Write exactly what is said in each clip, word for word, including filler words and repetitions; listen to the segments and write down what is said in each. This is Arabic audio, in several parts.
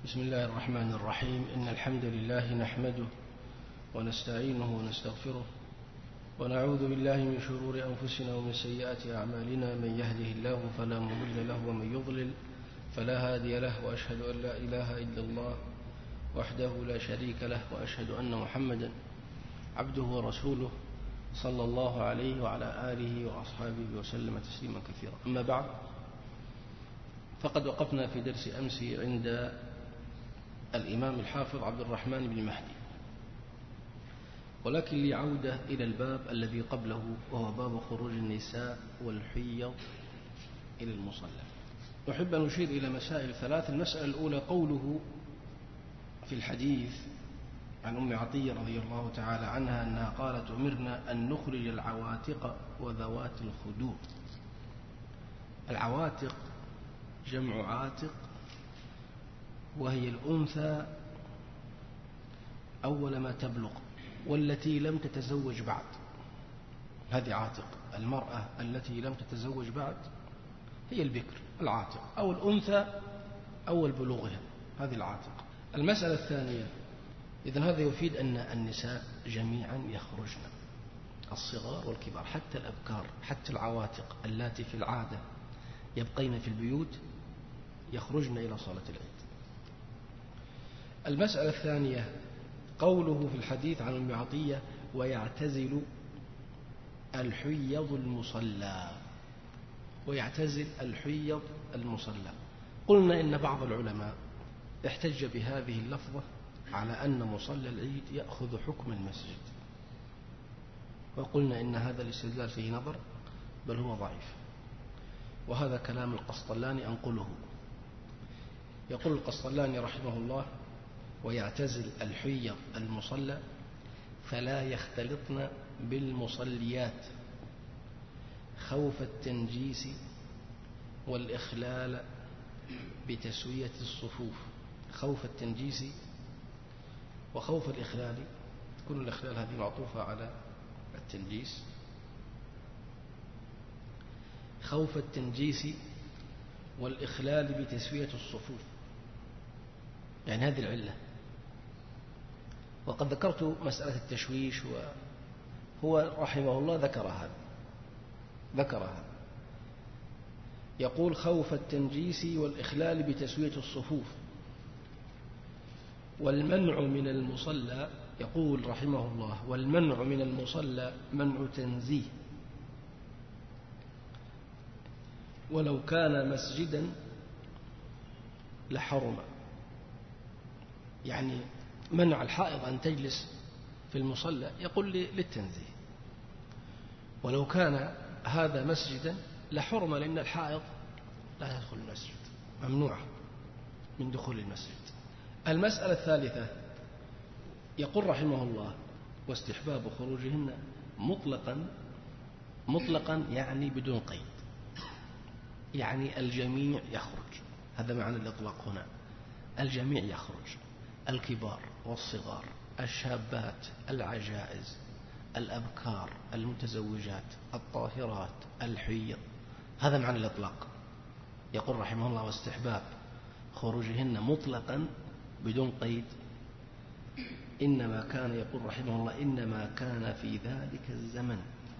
بسم الله الرحمن الرحيم. إن الحمد لله نحمده ونستعينه ونستغفره ونعوذ بالله من شرور أنفسنا ومن سيئات أعمالنا. من يهده الله فلا مضل له ومن يضلل فلا هادي له، وأشهد أن لا إله إلا الله وحده لا شريك له، وأشهد أن محمدا عبده ورسوله صلى الله عليه وعلى آله وأصحابه وسلم تسليما كثيرا. أما بعد، فقد وقفنا في درس أمس عند الإمام الحافظ عبد الرحمن بن مهدي، ولكن لي عودة إلى الباب الذي قبله، وهو باب خروج النساء والحيض إلى المصلى. أحب أن أشير إلى مسائل ثلاث. المسألة الأولى قوله في الحديث عن أم عطية رضي الله تعالى عنها أنها قالت: أمرنا أن نخرج العواتق وذوات الخدور. العواتق جمع عاتق، وهي الأنثى أول ما تبلغ والتي لم تتزوج بعد، هذه عاتق. المرأة التي لم تتزوج بعد هي البكر العاتق، أو الأنثى أول بلوغها، هذه العاتق. المسألة الثانية، إذن هذا يفيد أن النساء جميعا يخرجن، الصغار والكبار، حتى الأبكار، حتى العواتق اللاتي في العادة يبقين في البيوت يخرجن إلى صلاة العيد. المسألة الثانية قوله في الحديث عن أم عطية: ويعتزل الحيض المصلى. ويعتزل الحيض المصلى. قلنا إن بعض العلماء احتج بهذه اللفظة على أن مصلى العيد يأخذ حكم المسجد، وقلنا إن هذا الاستدلال فيه نظر، بل هو ضعيف. وهذا كلام القسطلاني أنقله. يقول القسطلاني رحمه الله: ويعتزل الحيض المصلى فلا يختلطن بالمصليات خوف التنجيس والإخلال بتسوية الصفوف. خوف التنجيس وخوف الإخلال، كل الإخلال هذه معطوفة على التنجيس. خوف التنجيس والإخلال بتسوية الصفوف، يعني هذه العلة. وقد ذكرت مسألة التشويش، وهو رحمه الله ذكر هذا ذكر هذا يقول: خوف التنجيس والإخلال بتسوية الصفوف. والمنع من المصلى، يقول رحمه الله: والمنع من المصلى منع تنزيه، ولو كان مسجدا لحرم. يعني منع الحائض أن تجلس في المصلى يقول للتنزيه، ولو كان هذا مسجدا لحرم، لأن الحائض لا تدخل المسجد، ممنوع من دخول المسجد. المسألة الثالثة يقول رحمه الله: واستحباب خروجهن مطلقا. مطلقا يعني بدون قيد، يعني الجميع يخرج، هذا معنى الإطلاق هنا. الجميع يخرج، الكبار والصغار، الشابات، العجائز، الأبكار، المتزوجات، الطاهرات، الحيض، هذا معنى الإطلاق. يقول رحمه الله: واستحباب خروجهن مطلقا بدون قيد. إنما كان، يقول رحمه الله: إنما كان في ذلك الزمن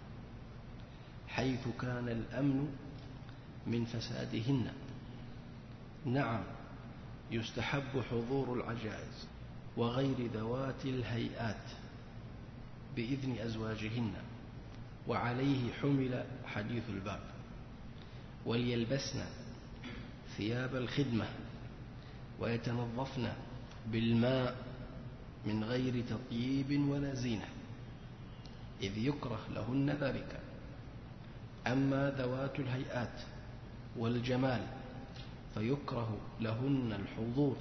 حيث كان الأمن من فسادهن. نعم، يستحب حضور العجائز وغير ذوات الهيئات بإذن أزواجهن، وعليه حمل حديث الباب. وليلبسن ثياب الخدمة ويتنظفن بالماء من غير تطييب ولا زينة، إذ يكره لهن ذلك. أما ذوات الهيئات والجمال فيكره لهن الحضور،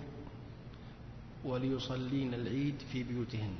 وليصلين العيد في بيوتهن.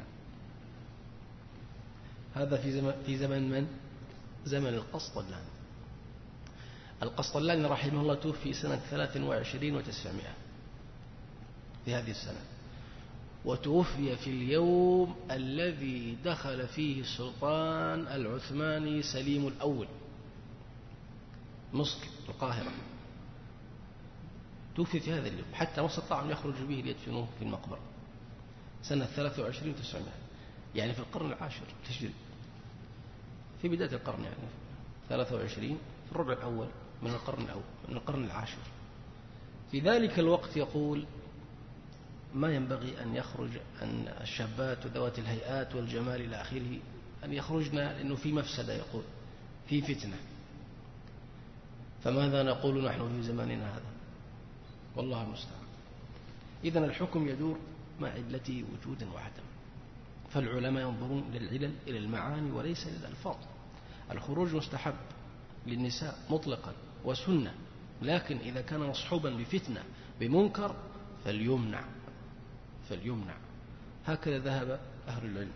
هذا في زمن في زمن من؟ زمن القسطلاني. القسطلاني رحمه الله توفي سنة ثلاث وعشرين وتسعمائة في هذه السنة، وتوفي في اليوم الذي دخل فيه السلطان العثماني سليم الأول مصر القاهرة، توفي في هذا اليوم، حتى ما استطاع أن يخرج به ليدفنوه في المقبرة سنة ثلاثة وعشرين وتسعمائة، يعني في القرن العاشر الهجري، في بداية القرن، يعني ثلاثة وعشرين في الربع الأول من القرن الأول من القرن العاشر. في ذلك الوقت يقول ما ينبغي أن يخرج أن الشابات وذوات الهيئات والجمال إلى آخره أن يخرجن، لأنه في مفسدة، يقول في فتنة. فماذا نقول نحن في زماننا هذا؟ والله المستعان. إذن الحكم يدور مع علته وجودا وعدما، فالعلماء ينظرون إلى العلل، إلى المعاني وليس إلى الألفاظ. الخروج مستحب للنساء مطلقا وسنة، لكن إذا كان مصحوبا بفتنة بمنكر فليمنع فليمنع هكذا ذهب أهل العلم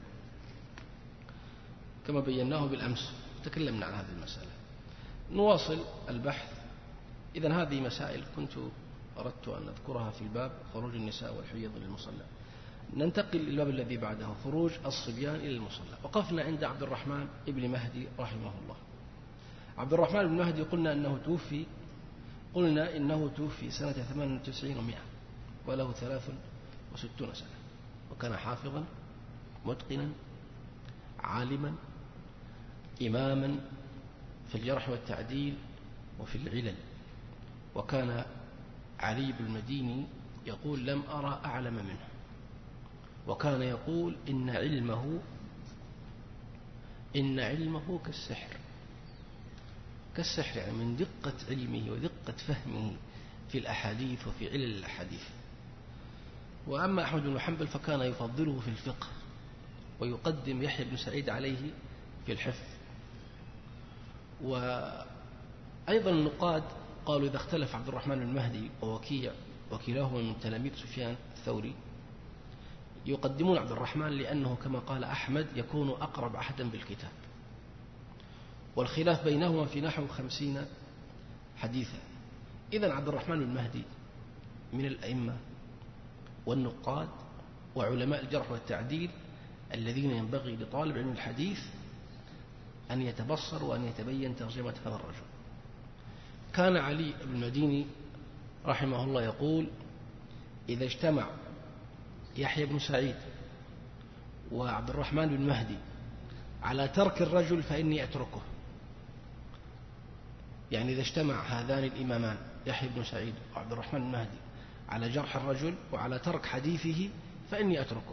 كما بيناه بالأمس، تكلمنا عن هذه المسألة. نواصل البحث. إذن هذه مسائل كنت أردت أن أذكرها في الباب خروج النساء والحيض للمصلى. ننتقل للباب الذي بعده، خروج الصبيان إلى المصلى. وقفنا عند عبد الرحمن ابن مهدي رحمه الله. عبد الرحمن بن مهدي قلنا أنه توفي قلنا إنه توفي سنة ثمان وتسعين ومائة، وله ثلاث وستون سنة، وكان حافظا متقنا عالما إماما في الجرح والتعديل وفي العلل. وكان علي بن المديني يقول لم أرى أعلم منه، وكان يقول إن علمه إن علمه كالسحر كالسحر يعني من دقة علمه ودقة فهمه في الأحاديث وفي علل الأحاديث. وأما أحمد بن حنبل فكان يفضله في الفقه ويقدم يحيى بن سعيد عليه في الحفظ. وأيضا النقاد قالوا إذا اختلف عبد الرحمن بن مهدي ووكيع وكلاهما من تلاميذ سفيان الثوري يقدمون عبد الرحمن لأنه كما قال أحمد يكون أقرب عهدا بالكتاب، والخلاف بينهما في نحو خمسين حديثا. إذن عبد الرحمن بن مهدي من الأئمة والنقاد وعلماء الجرح والتعديل الذين ينبغي لطالب علم الحديث أن يتبصر وأن يتبين ترجمة هذا الرجل. كان علي بن المديني رحمه الله يقول إذا اجتمع يحيى بن سعيد وعبد الرحمن بن مهدي على ترك الرجل فإني أتركه. يعني إذا اجتمع هذان الإمامان يحيى بن سعيد وعبد الرحمن بن مهدي على جرح الرجل وعلى ترك حديثه فإني أتركه،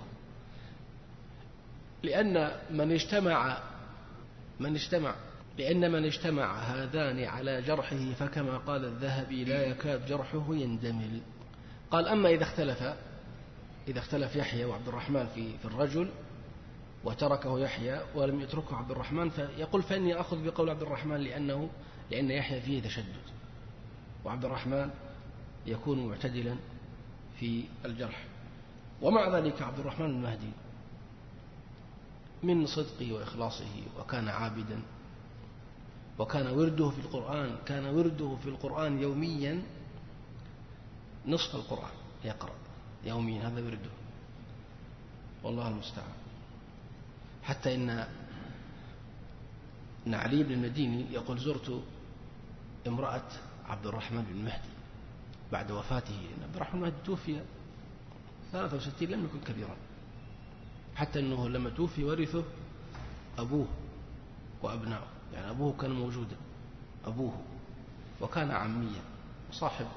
لأن من اجتمع من اجتمع لأن من اجتمع هذان على جرحه فكما قال الذهبي لا يكاد جرحه يندمل. قال أما إذا اختلف إذا اختلف يحيى وعبد الرحمن في في الرجل وتركه يحيى ولم يتركه عبد الرحمن فيقول فإني أخذ بقول عبد الرحمن لأنه لأن يحيى فيه تشدد وعبد الرحمن يكون معتدلا في الجرح. ومع ذلك عبد الرحمن المهدي من صدقه وإخلاصه وكان عابدا، وكان ورده في القرآن كان ورده في القرآن يوميا نصف القرآن يقرأ يوميا، هذا ورده والله المستعان. حتى إن إن علي بن المديني يقول زرت امرأة عبد الرحمن بن مهدي بعد وفاته، إن عبد الرحمن بن مهدي توفي ثلاثة وستين لم يكن كبيرا، حتى أنه لما توفي ورثه أبوه وأبنائه، يعني أبوه كان موجودا أبوه وكان عميا صاحب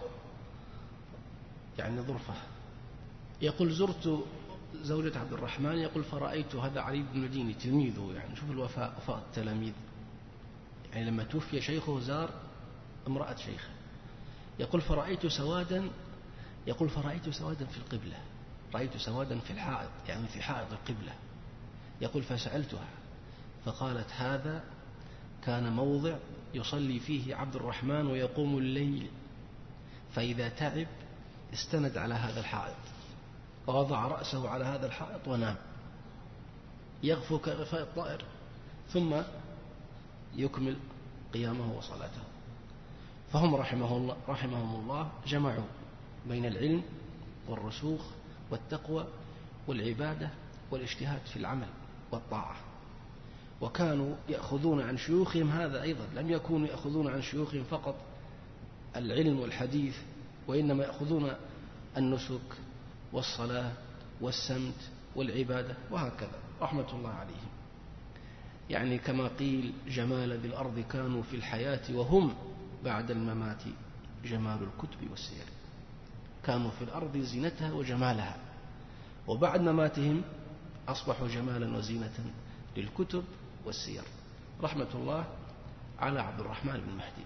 يعني ظرفة. يقول زرت زوجة عبد الرحمن يقول فرأيت هذا علي بن المديني تلميذه، يعني شوف الوفاء وفاء التلاميذ، يعني لما توفي شيخه زار امرأة شيخه. يقول فرأيت سوادا يقول فرأيت سوادا في القبلة، رأيت سوادا في الحائط يعني في حائط القبلة. يقول فسألتها فقالت هذا كان موضع يصلي فيه عبد الرحمن ويقوم الليل، فإذا تعب استند على هذا الحائط ووضع رأسه على هذا الحائط ونام يغفو كغفاء الطائر ثم يكمل قيامه وصلاته. فهم رحمه الله رحمهم الله جمعوا بين العلم والرسوخ والتقوى والعبادة والاجتهاد في العمل والطاعة، وكانوا يأخذون عن شيوخهم هذا أيضا، لم يكونوا يأخذون عن شيوخهم فقط العلم والحديث وإنما يأخذون النسك والصلاة والسمت والعبادة وهكذا رحمة الله عليهم. يعني كما قيل جمال ذي الأرض كانوا في الحياة وهم بعد الممات جمال الكتب والسير. كانوا في الأرض زينتها وجمالها، وبعد مماتهم أصبحوا جمالا وزينة للكتب والسير. رحمة الله على عبد الرحمن بن مهدي.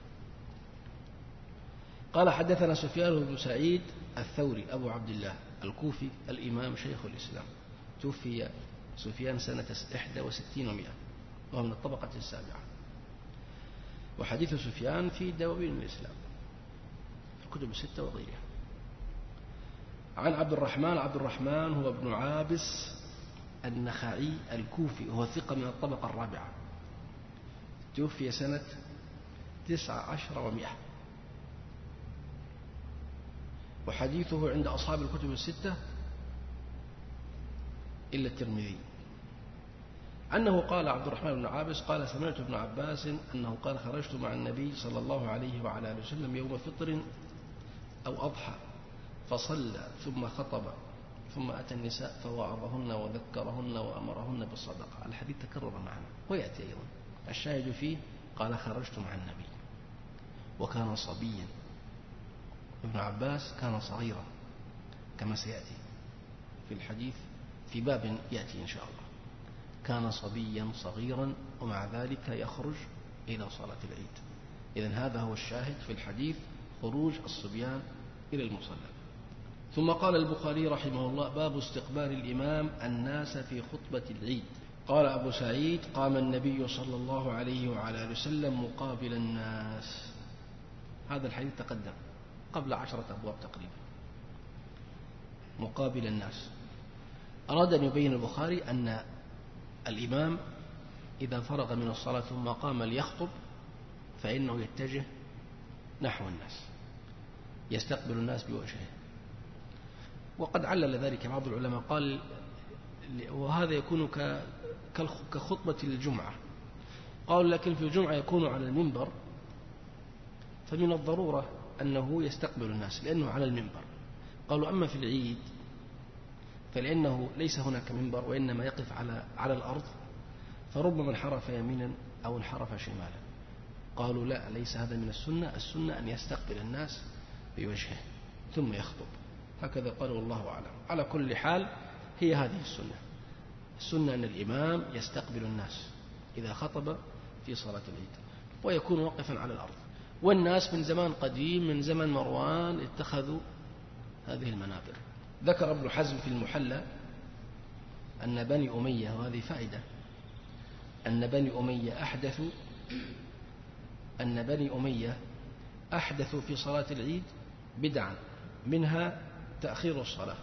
قال حدثنا سفيان بن سعيد الثوري أبو عبد الله الكوفي الإمام شيخ الإسلام، توفي سفيان سنة إحدى وستين ومئة وهو من الطبقة السابعة، وحديث سفيان في دواوين الإسلام في الكتب الستة وغيرها. عن عبد الرحمن عبد الرحمن هو ابن عابس النخعي الكوفي، وهو ثقة من الطبقة الرابعة، توفي سنة تسعة عشر ومئة، وحديثه عند أصحاب الكتب الستة إلا الترمذي. أنه قال عبد الرحمن بن عابس قال سمعت ابن عباس أنه قال خرجت مع النبي صلى الله عليه وعلى آله وسلم يوم فطر أو أضحى فصلى ثم خطب ثم أتى النساء فوعظهن وذكرهن وأمرهن بالصدقة. الحديث تكرر معنا ويأتي أيضا. الشاهد فيه قال خرجت مع النبي وكان صبيا. ابن عباس كان صغيرا كما سيأتي في الحديث في باب يأتي إن شاء الله. كان صبيا صغيرا ومع ذلك يخرج إلى صلاة العيد. إذن هذا هو الشاهد في الحديث، خروج الصبيان إلى المصلى. ثم قال البخاري رحمه الله باب استقبال الإمام الناس في خطبة العيد. قال أبو سعيد قام النبي صلى الله عليه وعلى آله وسلم مقابل الناس. هذا الحديث تقدم قبل عشرة أبواب تقريبا. مقابل الناس أراد أن يبين البخاري أن الإمام إذا فرغ من الصلاة ثم قام ليخطب فإنه يتجه نحو الناس يستقبل الناس بوجهه. وقد علل ذلك بعض العلماء قال وهذا يكون كخطبة الجمعة. قالوا لكن في الجمعة يكون على المنبر، فمن الضرورة أنه يستقبل الناس لأنه على المنبر. قالوا أما في العيد فلأنه ليس هناك منبر وإنما يقف على على الأرض، فربما انحرف يمينا أو انحرف شمالا. قالوا لا، ليس هذا من السنة. السنة أن يستقبل الناس بوجهه ثم يخطب. هكذا قالوا والله أعلم. على كل حال هي هذه السنة. السنة أن الإمام يستقبل الناس إذا خطب في صلاة العيد ويكون واقفا على الأرض. والناس من زمان قديم من زمن مروان اتخذوا هذه المنابر. ذكر ابن حزم في المحلى أن بني أمية، وهذه فائدة، أن بني أمية أحدثوا أن بني أمية أحدثوا في صلاة العيد بدعا، منها تأخير الصلاة،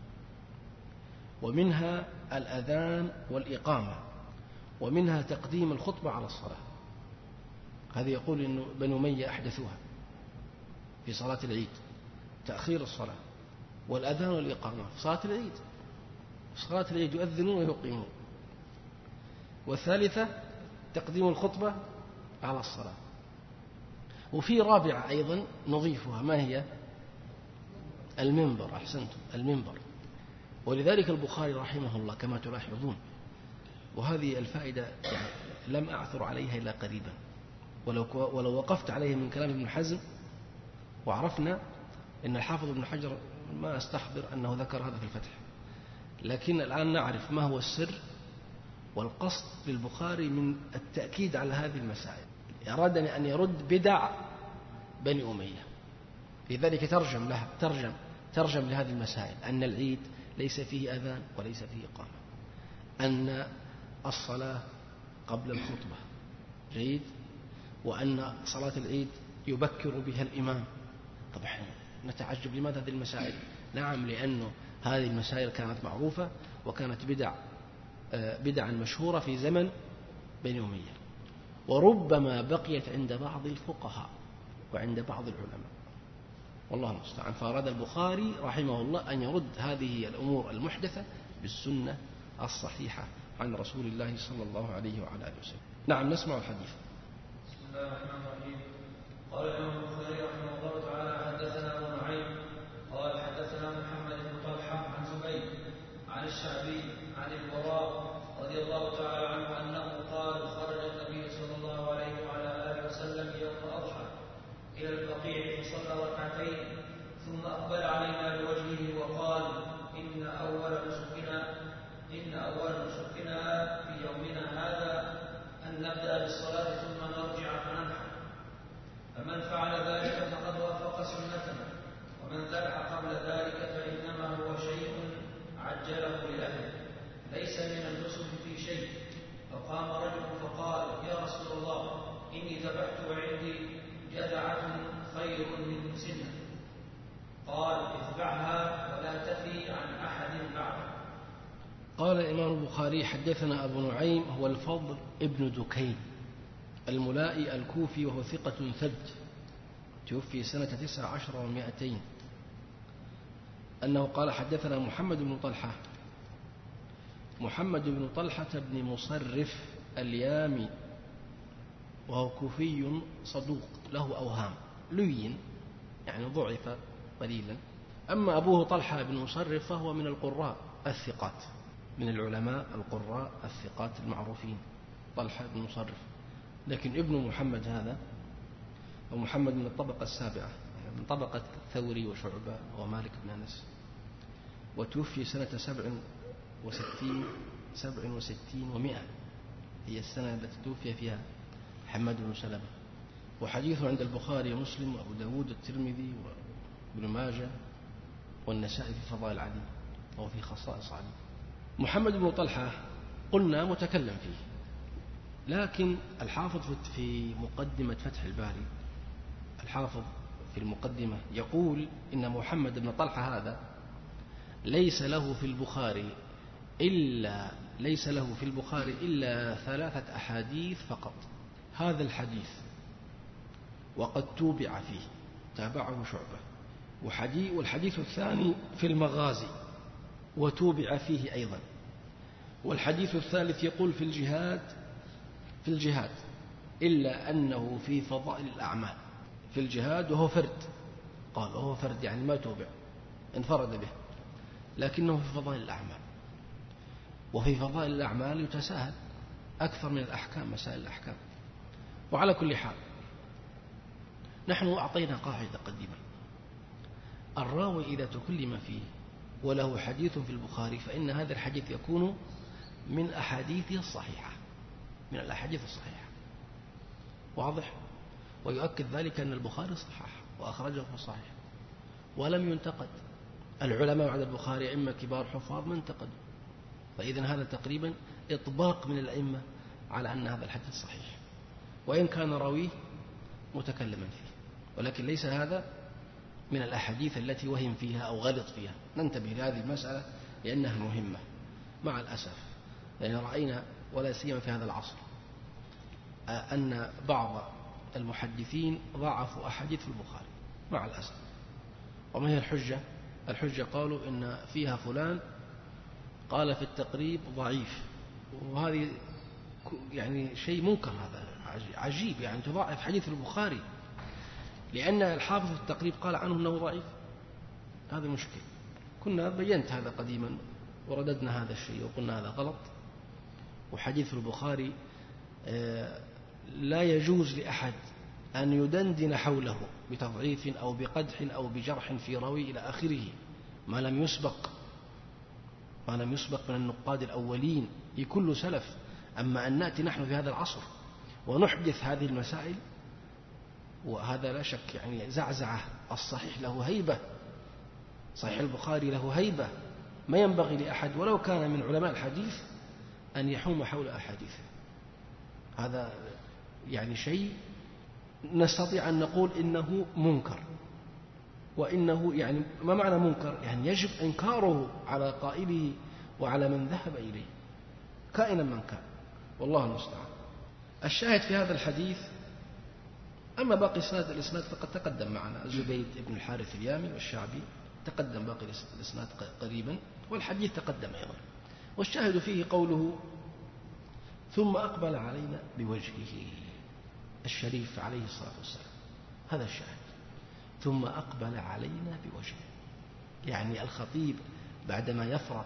ومنها الأذان والإقامة، ومنها تقديم الخطبة على الصلاة. هذه يقول إنه بني أمية أحدثوها في صلاة العيد، تأخير الصلاة والأذان والإقامة في صلاة العيد. في صلاة العيد يؤذنون ويقيمون. والثالثة تقديم الخطبة على الصلاة. وفي رابعة أيضا نضيفها، ما هي؟ المنبر. أحسنتم، المنبر. ولذلك البخاري رحمه الله كما تلاحظون، وهذه الفائدة يعني لم أعثر عليها إلا قريبا، ولو ولو وقفت عليها من كلام ابن حزم وعرفنا أن الحافظ ابن حجر ما أستحضر أنه ذكر هذا في الفتح، لكن الآن نعرف ما هو السر والقصد للبخاري من التأكيد على هذه المسائل. أراد أن يرد بدع بني أمية، لذلك ترجم لها ترجم ترجم لهذه المسائل: أن العيد ليس فيه أذان وليس فيه إقامة، أن الصلاة قبل الخطبة جيد، وأن صلاة العيد يبكر بها الإمام. طبعا نتعجب لماذا هذه المسائل؟ نعم، لأنه هذه المسائل كانت معروفة وكانت بدع بدعا مشهورة في زمن بني أمية، وربما بقيت عند بعض الفقهاء وعند بعض العلماء، والله المستعان. فأراد البخاري رحمه الله أن يرد هذه الأمور المحدثة بالسنة الصحيحة عن رسول الله صلى الله عليه وعلى آله وسلم. نعم، نسمع الحديث. بسم الله الرحمن الرحيم. قال الإمام البخاري رحمه الله تعالى: حدثنا أبو رضي الله تعالى عنه أنه قال خرج النبي صلى الله عليه وعلى آله وسلم يوم أضحى إلى البقيع فصلى ركعتين ثم أقبل علينا بوجهه وقال إن أول نسكنا إن أول نسكنا في يومنا هذا أن نبدأ بالصلاة ثم نرجع فننحر، فمن فعل ذلك فقد وافق سنتنا، ومن ذبح قبل ذلك فإنما هو شيء عجله لأهله ليس من النسك في شيء. فقام رجل فقال يا رسول الله إني ذبحت وعندي جذعة خير من مسنة. قال اذبحها ولا تفي عن أحد بعد. قال الإمام البخاري حدثنا أبو نعيم هو الفضل ابن دكين الملائي الكوفي وهو ثقة ثبت توفي سنة تسع عشر ومائتين أنه قال حدثنا محمد بن طلحة محمد بن طلحة بن مصرف اليامي وهو كوفي صدوق له أوهام لين يعني ضعف قليلا. أما أبوه طلحة بن مصرف فهو من القراء الثقات من العلماء القراء الثقات المعروفين طلحة بن مصرف، لكن ابن محمد هذا ومحمد من الطبقة السابعة من طبقة ثوري وشعبة ومالك بن أنس، وتوفي سنة سبع وستين سبع وستين ومئة هي السنة التي توفي فيها محمد بن سلمة، وحديثه عند البخاري ومسلم وأبو داود والترمذي وابن ماجه والنسائي في فضائل علي أو في خصائص علي. محمد بن طلحة قلنا متكلم فيه، لكن الحافظ في مقدمة فتح الباري الحافظ في المقدمة يقول إن محمد بن طلحة هذا ليس له في البخاري إلا ليس له في البخاري إلا ثلاثة أحاديث فقط. هذا الحديث وقد توبع فيه تابعه شعبة، وحديث والحديث الثاني في المغازي وتوبع فيه أيضا، والحديث الثالث يقول في الجهاد في الجهاد إلا أنه في فضائل الأعمال في الجهاد وهو فرد، قال وهو فرد يعني ما توبع انفرد به، لكنه في فضائل الأعمال، وفي فضائل الأعمال يتساهل أكثر من الأحكام مسائل الأحكام. وعلى كل حال نحن أعطينا قاعدة قديمة، الراوي إذا تكلم فيه وله حديث في البخاري فإن هذا الحديث يكون من أحاديثه الصحيحة من الأحاديث الصحيحة واضح، ويؤكد ذلك أن البخاري صحح وأخرجه في الصحيح ولم ينتقد. العلماء بعد البخاري أئمة كبار حفاظ ما انتقدوا، فإذن هذا تقريبا إطباق من الأئمة على أن هذا الحديث صحيح وإن كان راويه متكلما فيه، ولكن ليس هذا من الأحاديث التي وهم فيها أو غلط فيها. ننتبه لهذه المسألة لأنها مهمة مع الأسف، لأن رأينا ولا سيما في هذا العصر أن بعض المحدثين ضعفوا أحاديث في البخاري مع الأسف. وما هي الحجة؟ الحجة قالوا إن فيها فلان قال في التقريب ضعيف، وهذه يعني شيء منكر، هذا عجيب يعني تضاعف حديث البخاري لأن الحافظ في التقريب قال عنه أنه ضعيف. هذا مشكل، كنا بينت هذا قديما ورددنا هذا الشيء وقلنا هذا غلط، وحديث البخاري لا يجوز لأحد أن يدندن حوله بتضعيف أو بقدح أو بجرح في راوي إلى آخره ما لم يسبق ما لم يسبق من النقاد الأولين لكل سلف. أما أن نأتي نحن في هذا العصر ونحدث هذه المسائل، وهذا لا شك يعني زعزعة. الصحيح له هيبة، صحيح البخاري له هيبة، ما ينبغي لأحد ولو كان من علماء الحديث أن يحوم حول أحاديثه. هذا يعني شيء نستطيع أن نقول إنه منكر، وإنه يعني ما معنى منكر؟ يعني يجب إنكاره على قائله وعلى من ذهب إليه كائنا من كان، والله المستعان. الشاهد في هذا الحديث، أما باقي إسناد الإسناد فقد تقدم معنا زبيد بن الحارث اليامي والشعبي، تقدم باقي الإسناد قريبا، والحديث تقدم أيضا. والشاهد فيه قوله ثم أقبل علينا بوجهه الشريف عليه الصلاة والسلام، هذا الشاهد، ثم أقبل علينا بوجهه، يعني الخطيب بعدما يفرغ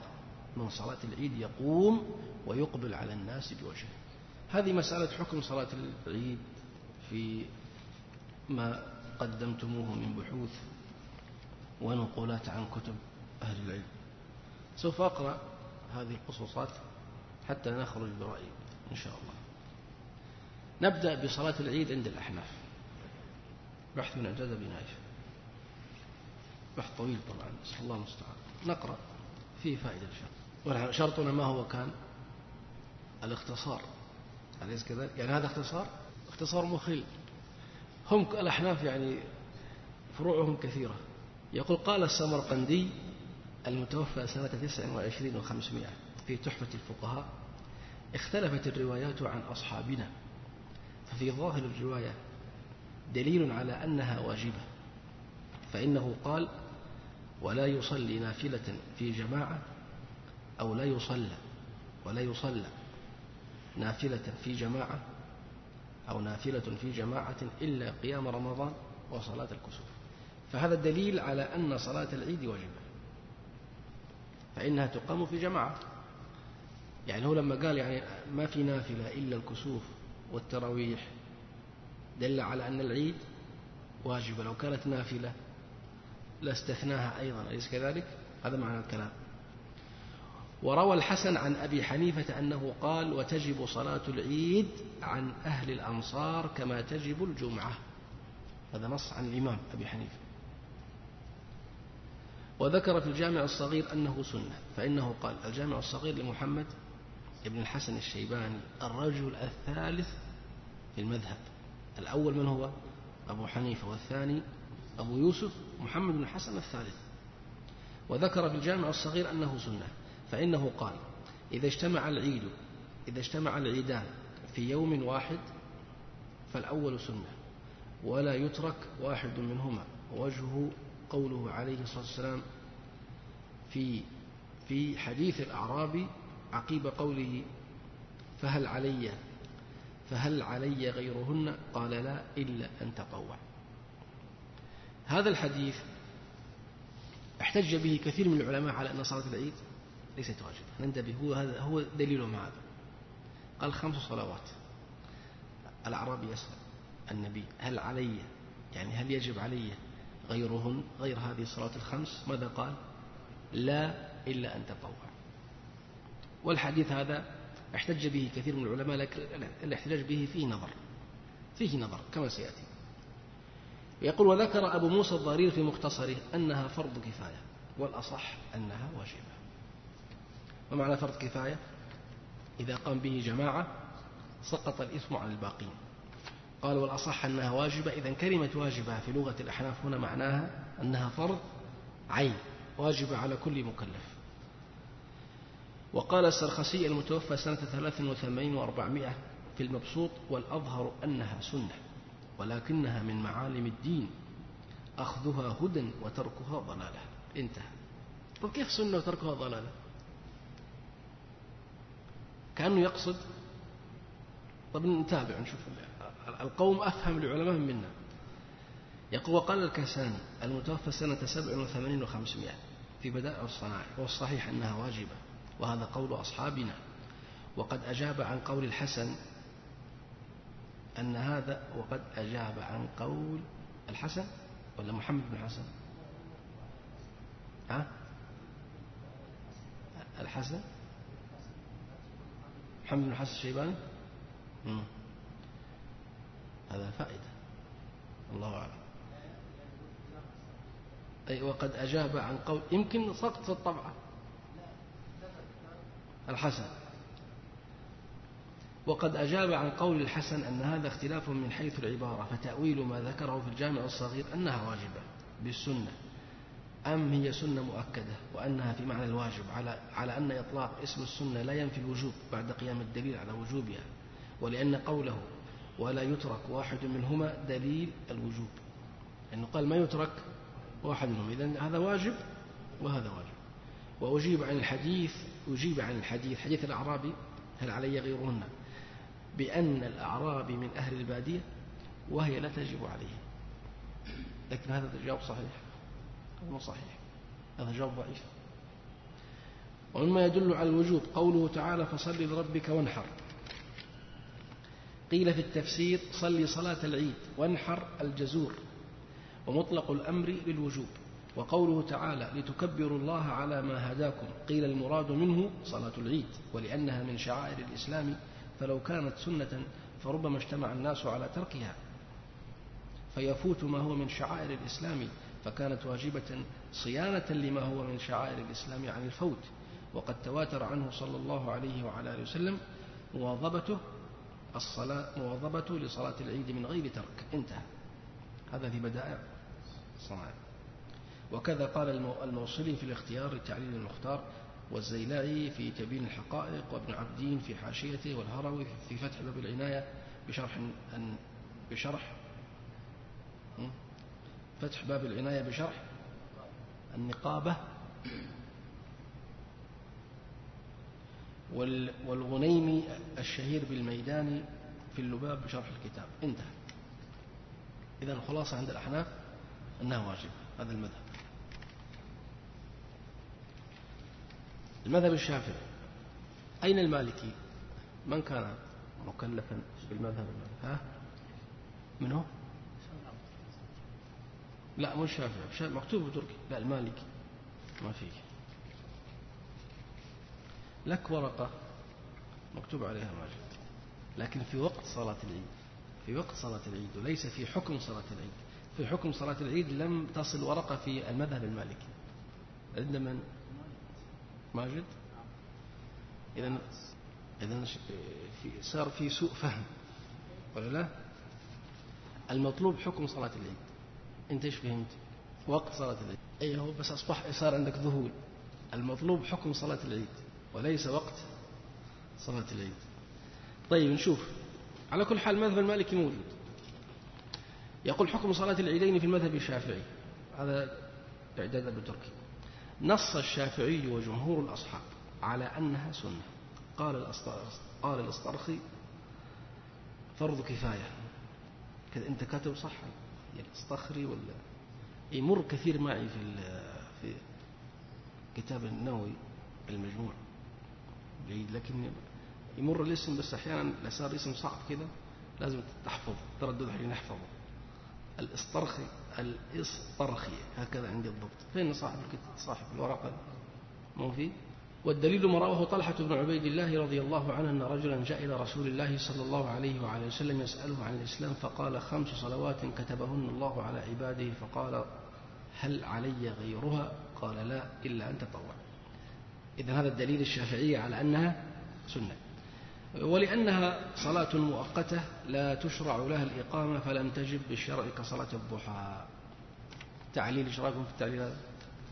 من صلاة العيد يقوم ويقبل على الناس بوجهه. هذه مسألة حكم صلاة العيد في ما قدمتموه من بحوث ونقولات عن كتب أهل العلم. سوف أقرأ هذه الخصوصات حتى نخرج برأي إن شاء الله. نبدأ بصلاة العيد عند الأحناف، بحث من إعجاز أبي نايف، بحث طويل طبعا، نسأل الله المستعان. نقرأ فيه فائدة إن شاء الله. شرطنا ما هو كان الاختصار، أليس كذلك؟ يعني هذا اختصار اختصار مخل. هم الأحناف يعني فروعهم كثيرة. يقول قال السمرقندي المتوفى سنة تسع وعشرين وخمسمائة في تحفة الفقهاء: اختلفت الروايات عن أصحابنا، ففي ظاهر الرواية دليل على أنها واجبة، فإنه قال: ولا يصلي نافلة في جماعة، أو لا يصلى ولا يصلى نافلة في جماعة أو نافلة في جماعة إلا قيام رمضان وصلاة الكسوف. فهذا الدليل على أن صلاة العيد واجبة، فإنها تقام في جماعة. يعني هو لما قال يعني ما في نافلة إلا الكسوف والتراويح دل على أن العيد واجبة. لو كانت نافلة لاستثناها أيضا، أليس كذلك؟ هذا معنى الكلام. وروى الحسن عن أبي حنيفة أنه قال: وتجب صلاة العيد عن أهل الأمصار كما تجب الجمعة. هذا نص عن الإمام أبي حنيفة. وذكر في الجامع الصغير أنه سنة، فإنه قال: الجامع الصغير لمحمد ابن الحسن الشيباني الرجل الثالث في المذهب. الأول من هو؟ أبو حنيفة، والثاني أبو يوسف محمد بن الحسن الثالث. وذكر في الجامع الصغير أنه سنة، فإنه قال: إذا اجتمع العيد إذا اجتمع العيدان في يوم واحد فالأول سنة، ولا يترك واحد منهما. ووجهه قوله عليه الصلاة والسلام في في حديث الأعرابي عقيب قوله: فهل علي فهل علي غيرهن؟ قال: لا، إلا أن تطوع. هذا الحديث احتج به كثير من العلماء على أن صلاة العيد ليست واجبة. ننتبه، هو هذا هو دليلهم هذا. قال: خمس صلوات. الأعرابي يسأل النبي: هل علي، يعني هل يجب علي غيرهن، غير هذه الصلاة الخمس؟ ماذا قال؟ لا، إلا أن تطوع. والحديث هذا احتج به كثير من العلماء، لكن الاحتجاج به فيه نظر فيه نظر كما سيأتي. يقول: وذكر أبو موسى الضرير في مختصره أنها فرض كفاية، والأصح أنها واجبة. ومعنى فرض كفاية؟ إذا قام به جماعة سقط الإثم عن الباقين. قال: والأصح أنها واجبة. إذن كلمة واجبة في لغة الأحناف هنا معناها أنها فرض عين، واجبة على كل مكلف. وقال السرخسي المتوفى سنة ثلاث وثمانين وأربعمائة في المبسوط: والأظهر أنها سنة، ولكنها من معالم الدين، أخذها هدى وتركها ضلالة. انتهى. طب كيف سنة وتركها ضلالة؟ كأنه يقصد. طب نتابع نشوف القوم أفهم العلماء منا. يقول: وقال الكساني المتوفى سنة سبع وثمانين وخمسمائة في بدائع الصنائع: والصحيح أنها واجبة، وهذا قول أصحابنا. وقد أجاب عن قول الحسن أن هذا وقد أجاب عن قول الحسن ولا محمد بن الحسن؟ ها؟ الحسن محمد بن الحسن الشيباني. مم. هذا فائدة، الله أعلم. أي وقد أجاب عن قول، يمكن سقط في الطبعة. الحسن وقد أجاب عن قول الحسن أن هذا اختلاف من حيث العبارة، فتأويل ما ذكره في الجامع الصغير أنها واجبة بالسنة، أم هي سنة مؤكدة، وأنها في معنى الواجب، على على أن إطلاق اسم السنة لا ينفي الوجوب بعد قيام الدليل على وجوبها، ولأن قوله ولا يترك واحد منهما دليل الوجوب، لأنه قال ما يترك واحد منهم، إذن هذا واجب وهذا واجب. وأجيب عن الحديث أجيب عن الحديث حديث الأعرابي: هل علي غيرهن، بأن الأعرابي من أهل البادية وهي لا تجب عليه. لكن هذا الجواب صحيح؟ هذا مو صحيح، هذا جواب ضعيف. ومما يدل على الوجوب قوله تعالى فصل لربك وانحر. قيل في التفسير صلي صلاة العيد وانحر الجزور، ومطلق الأمر للوجوب. وقوله تعالى لتكبروا الله على ما هداكم، قيل المراد منه صلاة العيد، ولأنها من شعائر الإسلام، فلو كانت سنة فربما اجتمع الناس على تركها فيفوت ما هو من شعائر الإسلام، فكانت واجبة صيانة لما هو من شعائر الإسلام عن الفوت. وقد تواتر عنه صلى الله عليه وعلى آله وسلم مواظبته الصلاة مواظبته لصلاة العيد من غير ترك. انتهى. هذا في بدائع الصنائع. وكذا قال الموصلي في الاختيار لتعليل المختار، والزيلعي في تبيين الحقائق، وابن عبدين في حاشيته، والهروي في فتح باب العناية بشرح أن بشرح فتح باب العناية بشرح النقابة، والغنيمي الشهير بالميداني في اللباب بشرح الكتاب. انتهى. إذن الخلاصة عند الأحناف أنها واجب. هذا المذهب. المذهب الشافعي. أين المالكي؟ من كان مكلفا بالمذهب المالكي؟ ها؟ من هو؟ لا مش الشافعي، مكتوب بتركي. لا المالكي ما فيه. لك ورقة مكتوب عليها ماجد، لكن في وقت صلاة العيد، في وقت صلاة العيد، وليس في حكم صلاة العيد. في حكم صلاة العيد لم تصل ورقة في المذهب المالكي. عند من؟ ماجد. إذن إذن في صار في سوء فهم ولا لا؟ المطلوب حكم صلاة العيد. أنت إيش فهمت؟ وقت صلاة العيد. أيه بس أصبح صار عندك ذهول. المطلوب حكم صلاة العيد وليس وقت صلاة العيد. طيب نشوف. على كل حال المذهب المالكي موجود. يقول حكم صلاة العيدين في المذهب الشافعي. هذا إعداد أبو تركي. نص الشافعي وجمهور الأصحاب على أنها سنة. قال قال الأسطرخي فرض كفاية. كذا أنت كاتب صح يا الأسطخري ولا يمر كثير معي في في كتاب النووي المجموع جيد، لكن يمر الاسم بس أحيانا لا صار اسم صعب كذا لازم تحفظ تردد حين نحفظه. الاسطرخي الاسطرخي هكذا عندي الضبط. فين صاحب صاحب الورقة؟ مو فيه. والدليل ما رواه طلحة بن عبيد الله رضي الله عنه أن رجلا جاء إلى رسول الله صلى الله عليه وعلى وسلم يسأله عن الإسلام، فقال خمس صلوات كتبهن الله على عباده، فقال هل علي غيرها؟ قال لا إلا أن تطوع. إذن هذا الدليل الشافعي على أنها سنة، ولأنها صلاة مؤقتة لا تشرع لها الإقامة فلم تجب بالشرع كصلاة الضحى. تعليل إيش رأيكم في التعليل هذا؟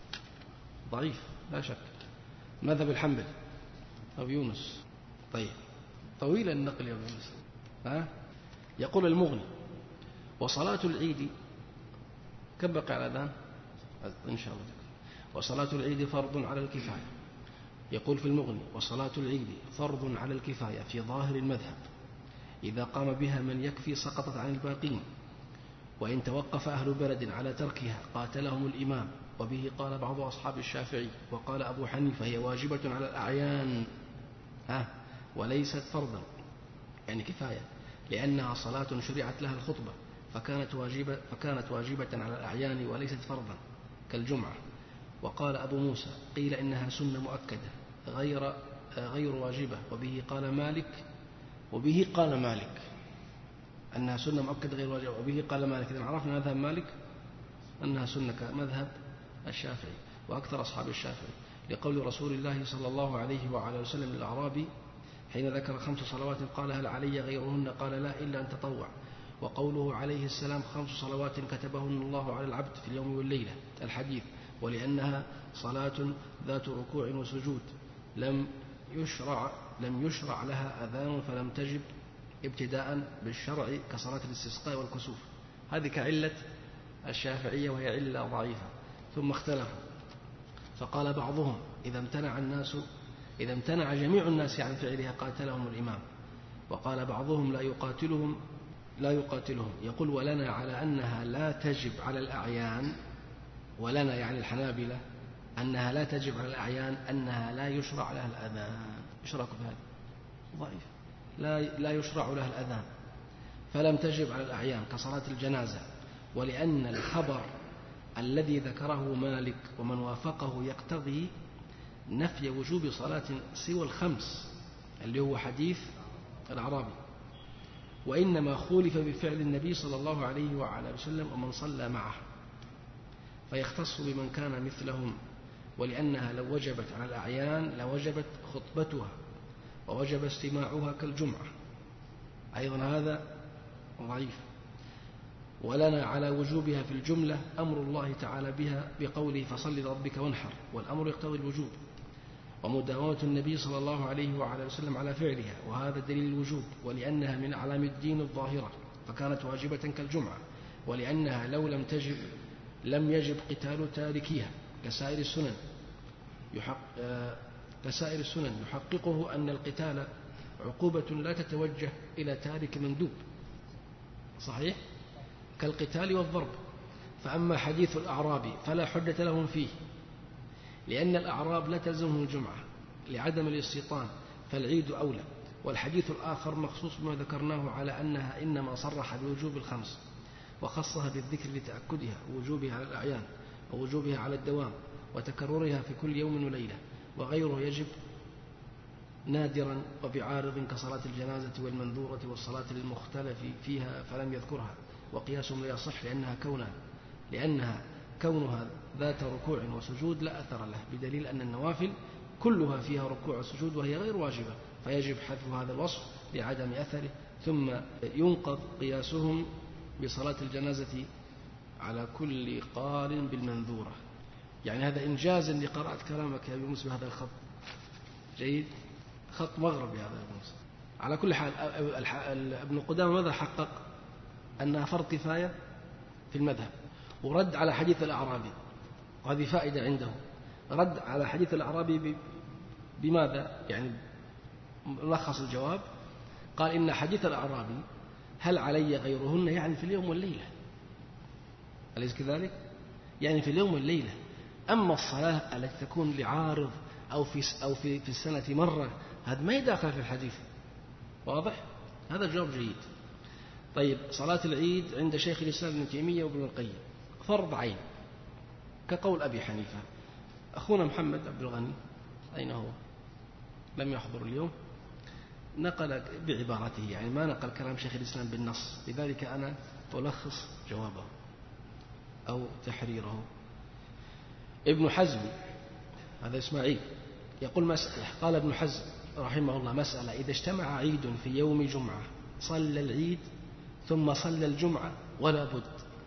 ضعيف لا شك. مذهب الحنبل أبو يونس. طيب طويل النقل يا أبو يونس. ها؟ يقول المغني وصلاة العيد كم بقي على الأذان؟ إن شاء الله. وصلاة العيد فرض على الكفاية. يقول في المغني وصلاة العيد فرض على الكفاية في ظاهر المذهب، إذا قام بها من يكفي سقطت عن الباقين، وإن توقف أهل بلد على تركها قاتلهم الإمام. وبه قال بعض أصحاب الشافعي، وقال أبو حنيفة هي واجبة على الأعيان ها وليست فرضا، يعني كفاية، لأنها صلاة شرعت لها الخطبة، فكانت واجبة فكانت واجبة على الأعيان وليست فرضا كالجمعة. وقال أبو موسى قيل إنها سنة مؤكدة غير غير واجبة. وبه قال مالك وبه قال مالك أنها سنة مؤكدة غير واجبة. وبه قال مالك. إذن عرفنا مذهب مالك أنها سنة كمذهب الشافعي وأكثر أصحاب الشافعي، لقول رسول الله صلى الله عليه وعلى وسلم للأعرابي حين ذكر خمس صلوات قال هل علي غيرهن؟ قال لا إلا أن تطوع. وقوله عليه السلام خمس صلوات كتبهن الله على العبد في اليوم والليلة الحديث، ولأنها صلاة ذات ركوع وسجود لم يشرع لم يشرع لها أذان فلم تجب ابتداء بالشرع كصلاة الاستسقاء والكسوف. هذه كعلة الشافعية وهي علة ضعيفة. ثم اختلفوا فقال بعضهم إذا امتنع الناس إذا امتنع جميع الناس عن فعلها قاتلهم الإمام. وقال بعضهم لا يقاتلهم لا يقاتلهم يقول ولنا على أنها لا تجب على الأعيان، ولنا يعني الحنابلة أنها لا تجب على الأعيان أنها لا يشرع لها الأذان. إيش رأيكم في هذا؟ ضعيف. لا لا يشرع لها الأذان فلم تجب على الأعيان كصلاة الجنازة، ولأن الخبر الذي ذكره مالك ومن وافقه يقتضي نفي وجوب صلاة سوى الخمس اللي هو حديث الأعرابي، وإنما خولف بفعل النبي صلى الله عليه وعلى وسلم ومن صلى معه، فيختص بمن كان مثلهم، ولأنها لو وجبت على الأعيان لوجبت خطبتها ووجب استماعها كالجمعة. أيضا هذا ضعيف. ولنا على وجوبها في الجملة أمر الله تعالى بها بقوله فصل لربك وانحر، والأمر يقتضي الوجوب، ومداومة النبي صلى الله عليه وعلى وسلم على فعلها، وهذا دليل الوجوب، ولأنها من أعلام الدين الظاهرة فكانت واجبة كالجمعة، ولأنها لو لم تجب لم يجب قتال تاركيها كسائر السنن يحق كسائر السنن يحققه أن القتال عقوبة لا تتوجه إلى تارك مندوب، صحيح؟ كالقتال والضرب. فأما حديث الأعرابي فلا حجة لهم فيه، لأن الأعراب لا تلزمهم الجمعة لعدم الاستيطان، فالعيد أولى. والحديث الآخر مخصوص بما ذكرناه على أنها إنما صرح بوجوب الخمس وخصها بالذكر لتأكدها ووجوبها على الأعيان ووجوبها على الدوام وتكررها في كل يوم وليلة، وغيره يجب نادرا وبعارض كصلاة الجنازة والمنذورة والصلاة المختلف فيها فلم يذكرها، وقياسهم لا يصح لأنها كونها لأنها كونها ذات ركوع وسجود لا أثر له، بدليل أن النوافل كلها فيها ركوع وسجود وهي غير واجبة، فيجب حذف هذا الوصف لعدم أثره. ثم ينقض قياسهم بصلاة الجنازة على كل قال بالمنذورة. يعني هذا إنجاز لقراءة كلامك يا يونس بهذا الخط جيد، خط مغربي هذا يا يونس. على كل حال ابن قدامة ماذا حقق؟ أنها فرض كفاية في المذهب، ورد على حديث الأعرابي، وهذه فائدة عنده، رد على حديث الأعرابي بماذا؟ يعني ملخص الجواب قال إن حديث الأعرابي هل علي غيرهن يعني في اليوم والليلة، أليس كذلك؟ يعني في اليوم والليلة. أما الصلاة التي تكون لعارض أو في أو في في السنة مرة هذا ما يداخل في الحديث، واضح؟ هذا جواب جيد. طيب صلاة العيد عند شيخ الإسلام ابن تيمية وابن القيم فرض عين كقول أبي حنيفة. أخونا محمد عبد الغني أين هو؟ لم يحضر اليوم، نقل بعبارته، يعني ما نقل كلام شيخ الإسلام بالنص، لذلك أنا ألخص جوابه أو تحريره. ابن حزم هذا إسماعيل يقول مسألة، قال ابن حزم رحمه الله مسألة: إذا اجتمع عيد في يوم جمعة صلى العيد ثم صلى الجمعة ولا بد.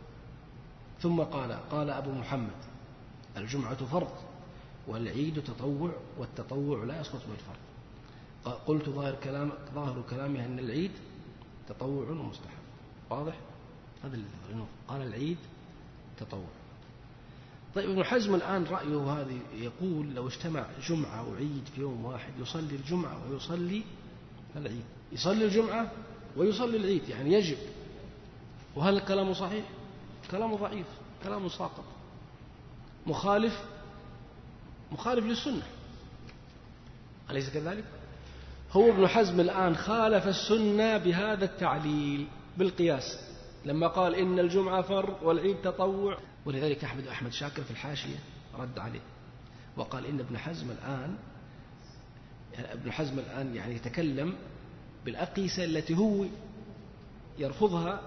ثم قال قال أبو محمد: الجمعة فرض والعيد تطوع، والتطوع لا يسقط بالفرض. قلت ظاهر كلام ظاهر كلامه أن العيد تطوع ومستحب، واضح؟ هذا اللي قال العيد تطوع. طيب ابن حزم الآن رأيه هذا يقول لو اجتمع جمعة وعيد في يوم واحد يصلي الجمعة ويصلي العيد، يصلي الجمعة ويصلي العيد، يعني يجب. وهل الكلام صحيح؟ كلام ضعيف، كلام ساقط، مخالف مخالف للسنة، أليس كذلك؟ هو ابن حزم الآن خالف السنة بهذا التعليل بالقياس لما قال إن الجمعة فرض والعيد تطوع. ولذلك أحمد أحمد شاكر في الحاشية رد عليه وقال إن ابن حزم الآن يعني ابن حزم الآن يعني يتكلم بالأقيسة التي هو يرفضها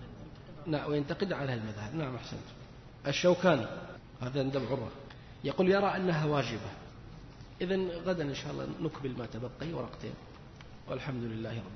وينتقد عليها المذهب. نعم أحسنت. الشوكاني هذا عند العروة يقول يرى أنها واجبة. إذن غدا إن شاء الله نكمل ما تبقي ورقتين، والحمد لله رب